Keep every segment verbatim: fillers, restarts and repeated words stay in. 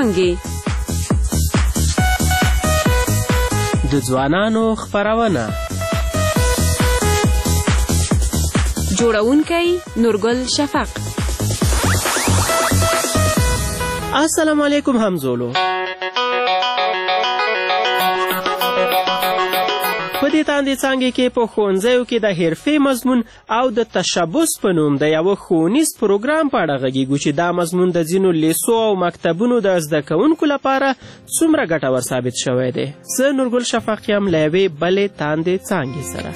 څانګې. د ځوانانو خپرونه. جوړونکی نورګل شفق. السلام علیکم همزولو. په دې تاندې څانګې کې په ښوونځیو کې د حرفې مضمون او د تشبث په نوم د یوه ښوونیز پروګرام په اړه غږیږو چې دا مضمون د ځینو لیسو او مکتبونو د زده کوونکو لپاره څومره ګټور ثابت شوی دی. زه نورګل شفق یم له یوې بلې تاندې څانګې سره.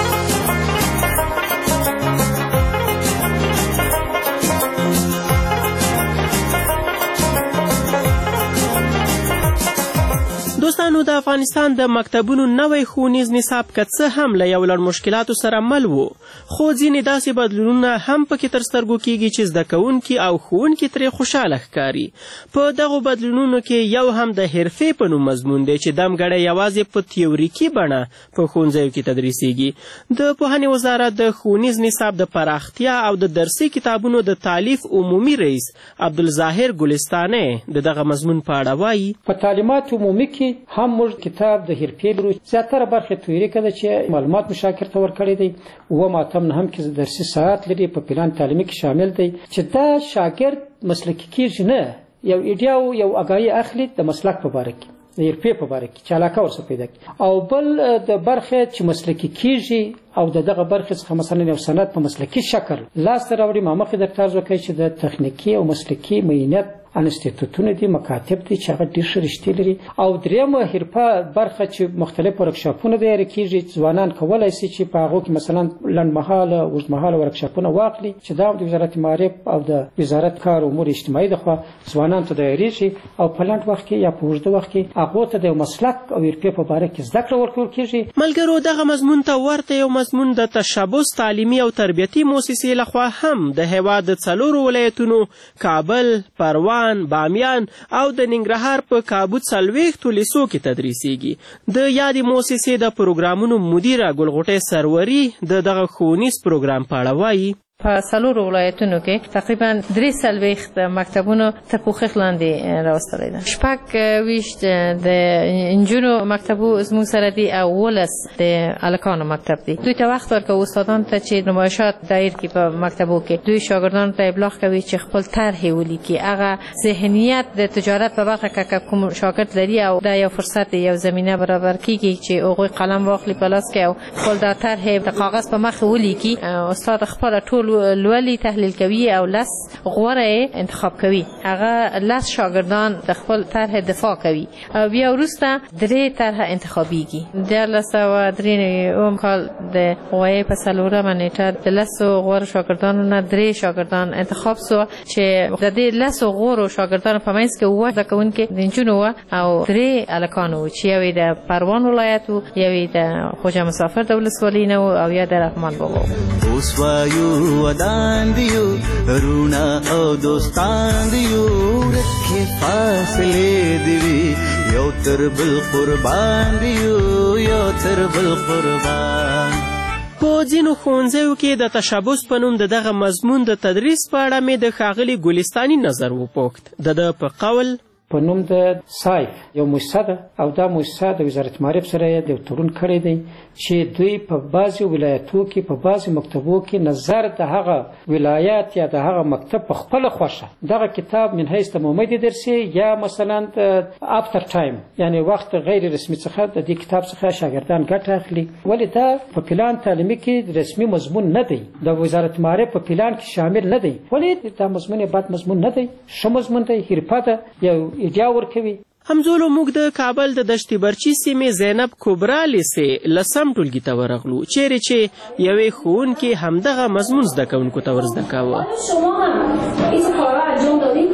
دوستانو، د افغانستان د مکتبونو نوی ښوونیز نصاب که څه هم له یو لړ مشکلاتو سره مل و، خو ځینې داسې بدلونونه هم پکې تر سترګو کیږي چې زده کوونکي او ښوونکي ترې خوشحاله ښکاري. په دغو بدلونونو کې یو هم د حرفې په نوم مضمون دی چې دمګړی یوازې په تیوریکي بڼه په ښوونځیو کې تدریسیږي. د پوهنې وزارت د ښوونیز نصاب د پراختیا او د درسي کتابونو د تالیف عمومي رئیس عبدالظاهر ګلستاني د دغه مضمون په اړه وایي: په تعلیمات عمومي کې هم موږ کتاب د حرفې لرو. زیاتره برخه تیوریکه ده چې معلومات مو شاګرد ته ورکړی دی. اووم اتم نهم کې درسي ساعت لري، په پلان تعلیمي کې شامل دی چې دا شاګرد مسلکي کېږي، نه یو ایډیا او یو اګاهي اخلي د مسلک په باره کې، د حرفې په باره کې چې علاقه ورسره پیدا کړي. او بل د برخه چې مسلکي کېږي او د دغه برخې څخه مثلا یو سند په مسلکي شکل لاسته راوړي. ما مخکې درته عرض وکړی چې د تخنیکي او مسلکي معینت انستیتوتونه دي، مکاتب دي چې هغه ډېر ښه رشتې لري. او درېیمه حرفه برخه چې مختلف ورکشاپونه تیاره کېږي، ځوانان کولی شي چې په هغو کې مثلا لنډمهاله اوږدمهاله ورکشاپونه واخلي چې دا د وزارت معارف او د وزارت کار او امور اجتماعي د خوا ځوانانو ته تیارېږي او په لنډ وخت کې یا په اوږده وخت کې هغو ته د مسلک او حرفې په باره کې زده کړه ورکول کېږي. ملګرو، دغه مضمون ته ورته یو مضمون د تشبث تعلیمي او تربیتي مؤسسې لخوا هم د هېواد د څلورو ولایتونو کابل، پروان، بامیان او د ننګرهار په کابو څلوېښتو لیسو کې تدریسیږي. د یادې مؤسسې د پروګرامونو مدیره ګلغوټۍ سروري د دغه ښوونیز پروګرام په اړه وایي: په څلورو ولایتونو کې تقریبا درې څلوېښت مکتبونو تر پوښښ لاندې راوستلی ده. شپږ ویشت د نجونو مکتبو زموږ سره دي او اوولس د هلکانو مکتب دي. دوی ته وخت ورکوو استادانو ته چې نمایشات دایر کړي په مکتبو کې. دوی شاګردانو ته ابلاغ کوي چې خپل طرحې ولیکي. هغه ذهنیت د تجارت په برخه کې که کوم شاګرد لري او دا یو فرصت یو زمینه برابر کیږي چې هغوی قلم واخلي په لاس کې او خپل دا طرحې د کاغذ په مخ ولیکي. استاد خپل ټول لولي تحلیل کوي او لس غوره انتخاب کوي. هغه لس شاګردان د خپل طرح دفاع کوي. بیا وروسته درې طرح انتخابیږي. دیارلس سوه درې اووم کال د غوایي په څلورمه نیټه د لسو غوره شاګردانو نه درې شاګردان انتخاب سو چې د دې لسو غوره شاګردانو په منځ کې اووه زده کوونکي د نجونو وه او درې هلکان وو چې یو یې د پروان ولایت و، یو یې د خوجه مسافر د ولسوالۍ نه و او یا د رحمان بابا و. ودان دیو رونا او دوستان دیو رکھے فاصلے دیوی یو تر بل قربان دیو یو تر بل قربان. په ځینو ښوونځیو کې د تشبث په نوم د دغه مضمون د تدریس په اړه مې د ښاغلي ګلستاني نظر وپوښت. د ده په قول په نوم د سایف یو مؤسسه ده او دا مؤسسه د وزارت معارف سره د یو تړون کړی دی چې دوی په بعضې ولایتو کې په بعضې مکتبو کې نظر د هغه ولایت یا د هغه مکتب په خپله خوښه دغه کتاب من حیث د مومد درسي یا مثلا افتر ټایم یعنی وخت غیر رسمي څخه د دې کتاب څخه شاګردان ګټه اخلي. ولې دا په پلان تعلیمي کې رسمي مضمون نه دی، د وزارت معارف په پلان کې شامل نه دی. ولې دا مضمون بد مضمون نه دی، ښه مضمون دی، حرفه ده، یو ایډیا ورکوي. همزولو موږ د کابل د دشتي برچي سیمې زینب کبرا لیسې لسم ټولګي ته ورغلو، چیرې چې یوې ښوونکې همدغه مضمون زده کوونکو ته ورزده کاوه. شما هم این کارا انجام دادید؟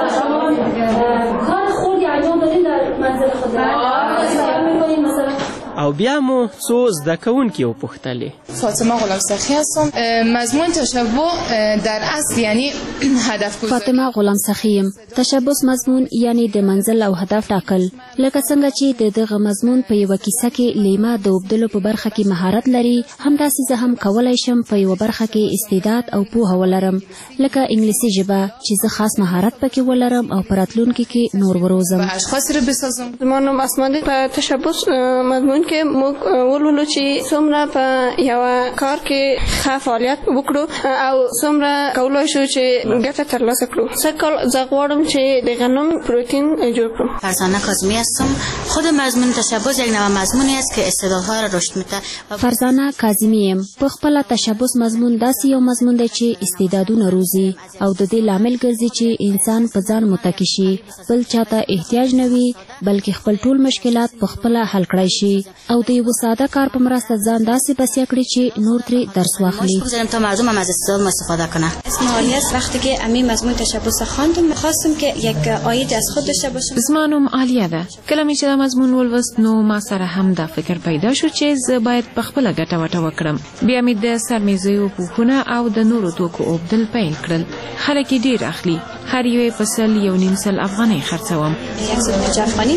کار خوردی انجام دادید در منزل خود؟ او بیا مو څو زده کوونکي وپوښتلې. فاطمه غلام سخی هستم. مضمون تشبع در اصل یعنی هدف گذاری. فاطمه غلام سخی تشبث مضمون یعنی د منزل او هدف ټاکل، لکه څنګه چې د دغه مضمون په یوه کیسه کې لیما د اوبدلو په برخه کې مهارت لري، همداسې زه هم کولی شم په یوه برخه کې استعداد او پوهه ولرم، لکه انګلیسي ژبه چې زه خاص مهارت پکې ولرم او په راتلونکي کې نور وروزم. زما نوم اسماني. په تشبث مضمون کې موږ ولولو چې څومره په یوه کار کې ښه فعالیت وکړو او څومره کولی شو چې ګټه ترلاسه کړو. سږ زه غواړم چې د غنم پروتین جوړ کړم. فرزانه کاظمی هستم. خود مضمون تشبث یک نوع مضمونی است که استعدادها را رشد میده. فرزانه کاظمی یم. په خپل تشبث مضمون داسې یو مضمون دی چې استعدادونه روزي او د دې لامل ګرځي چې انسان په ځان متکی شي، بل چاته احتیاج نه وي بلکې خپل ټول مشکلات په خپل حل کړی شي او د یو ساده کار په مرسته ځان داسې بسیا کړي چې نور ترې درس واخلي. بگذاریم تا مردم هم از استعداد استفاده کنه. اسم عالی است. وقتی که امی مضمون تشبث خواندم خواستم که یک آید از خود داشته باشم. زمانم عالیه ده. کله مې چې دا مضمون ولوست نو ما سره هم دا فکر پیدا شو چې زه باید په خپله ګټه وټه وکړم. بیا مې د سرمیزیو پوښونه او د نورو توکو اوبدل پیل کړل. خلک یې ډېر اخلي. هر یو په سل یو نیم سل افغانۍ خرڅوم. یک سل پنجاه افغانۍ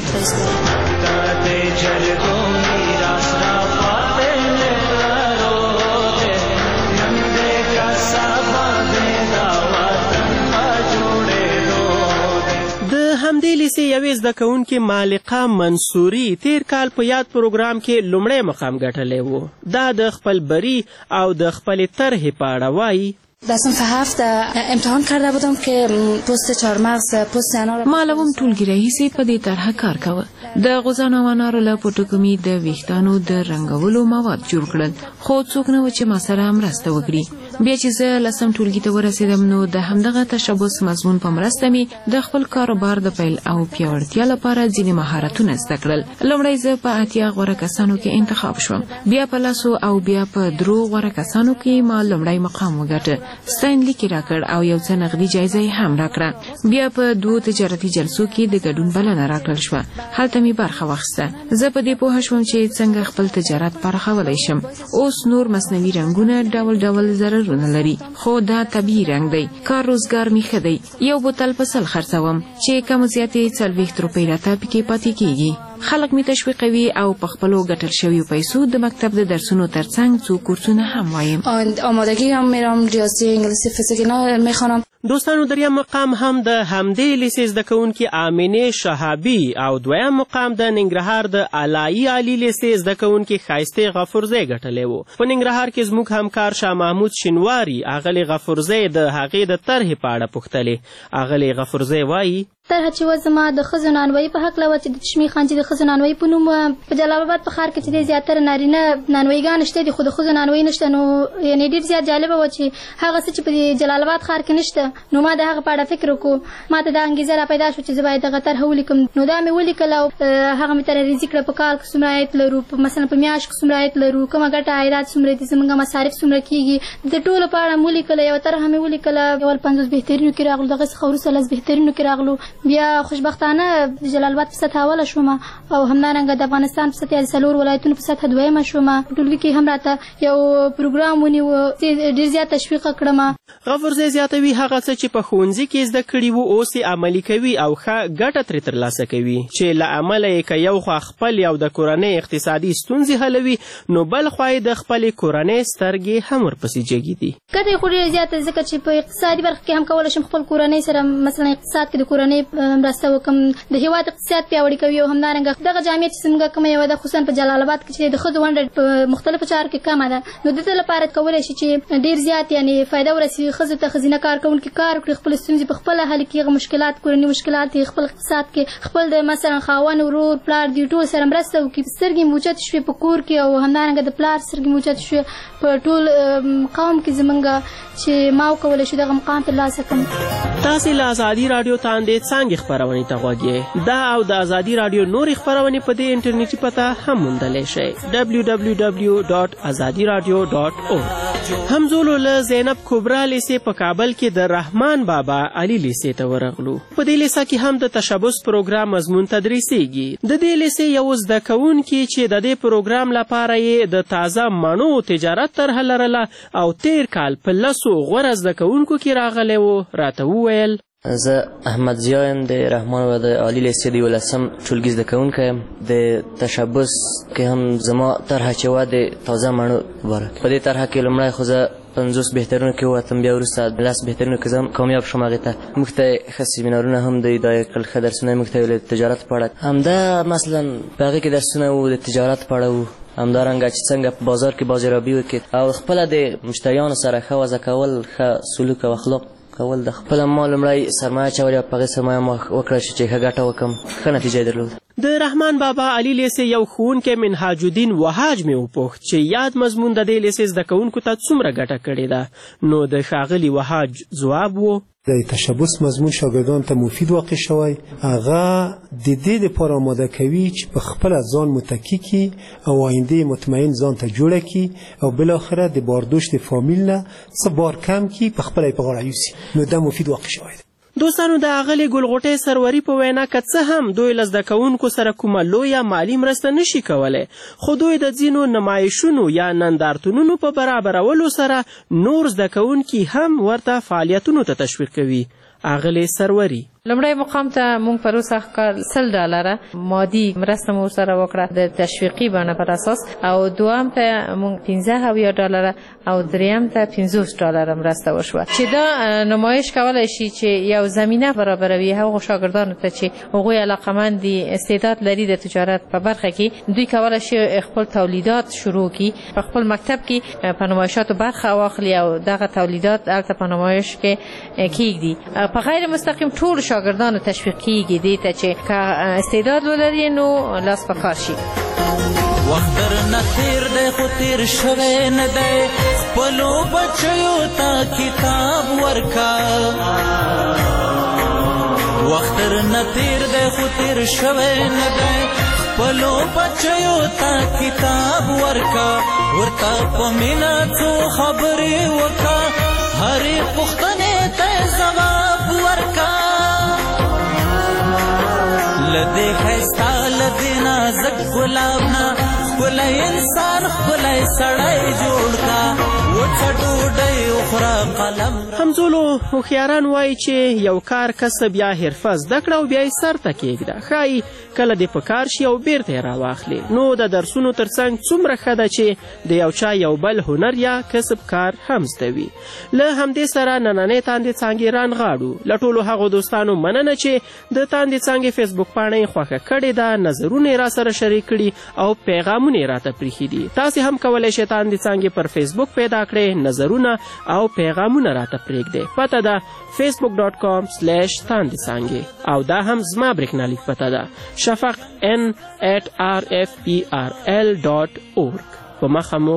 همدې لیسې یوې زده کوونکې مالقه منصوري تیر کال په یاد پروګرام کې لومړی مقام ګټلی و. دا د خپل بری او د خپلې طرحې په اړه وایي. در صنف هفت امتحان کرده بودم که پست چهارمغز پست انار. ما لوم ټولګي رئیسي په دې طرحه کار کاوه. د غوزانو او انارو له پوټکمي د ویښتانو د رنګولو مواد جوړ کړل، خو څوک نه و چې ما سره مرسته وکړي. بیا چې زه لسم ټولګي ته ورسېدم نو د همدغه تشبث مضمون په مرسته مې د خپل کاروبار د پیل او پیاوړتیا لپاره ځینې مهارتونه زده کړل. لومړی زه په اتیا غوره کسانو کې انتخاب شوم، بیا په لسو او بیا په درو غوره کسانو کې ما لومړی مقام وګټه. ستاینلیک یې راکړ او یو څه نغدي جایزه یې هم راکړه. بیا په دوو تجارتي جلسو کې د ګډون بلنه راکړل شوه. هلته مې برخه واخیسته. زه په دې پوهه شوم چې څنګه خپل تجارت پراخولی شم. اوس نور مصنوعي رنګونه ډول ډول ضررونه لري، خو دا طبیعي رنګ دی. کار روزګار مې ښه دی. یو بوتل په سل خرڅوم چې کم زیاتې څلوېښت روپۍ راته پکې پاتې کېږي. خلک می تشویقوي او په خپلو ګټل شویو پیسو د مکتب د درسونو ترڅنګ څو کورسونه هم وایم. آمادگی هم میرم، ریاضی، انگلیسی، فیزیک اینا میخوانم. دوستانو دریم مقام هم د همدې لیسې زده کوونکي آمینې شهابي او دویم مقام د ننګرهار د علایي عالي لیسې زده کوونکي ښایستې غفورزۍ ګټلی و. په ننګرهار کې زموږ همکار شاه محمود شینواري اغلې غفورزۍ د هغې د طرحې په اړه پوښتلې. اغلې غفورزۍ وایي طرحه چې وه زما د ښځو نانوایي په هکله وه چې د تشمي خان چې د ښځو نانوایي په نوم په جلال آباد په ښار کې چې دی زیاتره نارینه نانواییګانې شته دي، خو د ښځو نانوایي نشته. نو یعنې ډېر زیات جالبه وه چې هغه څه چې په جلال آباد ښار کې نشته، نو ما د هغه په اړه فکر وکړو. ما ته دا انګېزه را پیدا شوه چې زه باید دغه طرحه ولیکم. نو دا مې ولیکل او هغه مې ترریزي کړه په کال کې څومره عاید لرو، مثلا په میاشت کې څومره عاید لرو، کومه ګټه عایدات څومره دي، زموږ مصارف څومره کېږي، د ټولو په اړه مې ولیکله. یوه طرحه مې ولیکله، اول پنځوس بهترینو کې راغلو، دغه څخه وروسته لس بهترینو کې راغلو. بیا خوشبختانه د جلال آباد په سطحه اوله شوم او همدارنګه د افغانستان په سطحه د څلور ولایتونو په سطحه دویمه شوم. په ټولګي کې هم راته یو پروګرام ونیو، ډېر زیات تشویق کړم. غفورزۍ زیاتوي هغه څه چې په ښوونځي کې زده کړي وو اوس یې عملي کوي او ښه ګټه ترې ترلاسه کوي، چې له امله یې که یو خوا خپل او د کورنۍ اقتصادي ستونزې حلوي، نو بل خوا یې د خپلې کورنۍ سترګې هم ورپسې جګې دي. ګټه یې خو ډېره زیاته ځکه چې په اقتصادي برخه کې هم کولی شم خپل کورنۍ سره مثلا اقتصاد کې د کورنۍ مرسته وکړم، د هېواد اقتصاد پیاوړي کوي. او همدارنګه دغه جامعه چې زموږ کومه یوه ده خصوصا په جلال آباد کې چې د ښځو ونډه په مختلفو چارو کې کمه ده، نو د دې لپاره کولی شي چې ډېر زیات یعنې فایده ورسوي ښځو ته، ښځینه کارکوونکي کار وکړي، خپلې ستونزې په خپله حل کړي، هغه مشکلات کورني مشکلات دي خپل اقتصاد کې خپل د مثلا خاوند ورور پلار دي ټول سره مرسته وکړي. سترګې موچت شوې په کور کې او همدارنګه د پلار سترګې موچت شوې په ټول قوم کې زموږ چې ما وکولی شو دغه مقام ترلاسه کړم. تاسې له ازادي راډیو تاندې څانګې خپرونې ته غوږ یې. دا او د ازادي راډیو نورې خپرونې په دې انټرنیټي پته هم موندلی شئ. ډبلیو ډبلیو ډبلیو ډاټ ازادي راډیو ډاټ اورګ همزولو له زینب کبرا لیسې په کابل کې د رحمان بابا علي لیسې ته ورغلو. په دې لیسه کې هم د تشبث پروګرام مضمون تدریسیږي. د دې لیسې یو زده کوونکي چې د دې پروګرام لپاره یې د تازه مڼو تجارت طرحه لرله او تیر کال په لسو غوره زده کوونکو کې راغلی و، راته وویل زه احمد ضیا یم، د رحمان بابا د عالي لیسې د یولسم ټولګي زده کوونکی یم. د تشبث کې هم زما طرحه چې وه د تازه مڼو باره په دې طرحه کې لومړی خو زه پنځوس بهترینو کې ووتم، بیا وروسته لس بهترینو کې زه کامیاب شوم. هغې ته موږ ته ښه سیمینارونه هم د دا کړل، ښه درسونه یې موږ ته ویل د تجارت په اړه. همدا مثلا په هغې کې درسونه وو د تجارت په اړه وو، همدارنګه چې څنګه په بازار کې بازاریابي وکړي او خپله د مشتریانو سره ښه وضع کول، ښه سلوک او اخلاق کول. د خپله ما لومړی سرمایه اچولې او په هغې سرمایه ما وکړه چې ښه ګټه وکړم، ښه نتیجه یې درلوده. د رحمان بابا علي لیسې یو ښوونکی منهاج الدین وهاج مې وپوښت چې یاد مضمون د دې لیسې زده کوونکو ته څومره ګټه کړې ده. نو د ښاغلي وهاج ځواب و د تشبث مضمون شاګردانو ته مفید واقع شوی، هغه د دې دپاره آماده کوي چې په خپله ځان متکی کړي او آینده مطمئن ځان ته جوړه کړي او بالاخره د باردوش د فامیل نه څه بار کم کړي، په خپله یې په غاړه یوسي. نو دا مفید واقع شوی دی. دوستانو د اغلې ګلغوټۍ سروري په وینا که څه هم دوی له زده کوونکو سره کومه لویه مالي مرسته نشي کولی، خو دوی د ځینو نمایشونو یا نندارتونونو په برابرولو سره نور زده کوونکي هم ورته فعالیتونو ته تشویق کوي. اغلې سروري لومړی مقام ته مونږ پرون سخت کال سل ډالره مادي مرسته مو سره وکړه د تشویقي بڼه پر اساس، او دوام ته مونږ پنځه اویا ډالره او دریم ته پنځوس ډالره مرسته وشوه چې دا نمایش کولی شي چې یو زمینه برابروي هغو شاګردانو ته چې هغوی علاقمند دي، استعداد لري د تجارت په برخه کې، دوی کولی شي خپل تولیدات شروع کړي، په خپل مکتب کې په نمایشاتو برخه واخلي او دغه تولیدات هلته په نمایش کې کیږدي. په غیر مستقیم ټول شاګردانو تشویق کیږي دې ته چې که استعداد ولري نو لاس په کار شي. وخت درنه تیر دی خو تیر شوی نه دی، خپلو بچیو ته کتاب ورکا. وخت درنه تیر دی خو تیر شوی نه دی، خپلو بچیو ته کتاب ورکا. ورته په مینه څو خبرې وکا، هرې پوښتنې ته ځواب ورکا. لدې ښایسته لدې نازک ګلاب نه ښکلی انسان ښکلی سړی جوړ کا. وچه ډوډۍ وخوره قلم. همزولو هوښیاران وایي چې یو کار کسب یا حرفه زده کړه او بیا یې سر ته کېږده، ښایي کله دې په کار شي او بیرته یې راواخلې. نو د درسونو تر څنګ څومره ښه ده چې د یو چا یو بل هنر یا کسب کار هم زده وي. له همدې سره نننۍ تاندې څانګې رانغاړو. له ټولو هغو دوستانو مننه چې د تاندې څانګې فیسبوک پاڼه یې خوښه کړې ده، نظرونه یې راسره شریک کړي او پیغامونه یې راته پریښي دي. تاسې هم کولی شئ تاندې څانګې پر فیسبوک پیدا کړئ، نظرونه او پیغامونه راته پرېږدئ. پته ده فیسبوک ډاټ کام سلیش تاندې څانګې، او دا هم زما برېښنالیک پته ده شفق ان ایٹ آر ایف پی آر ایل ډاټ اورګ. په مخه مو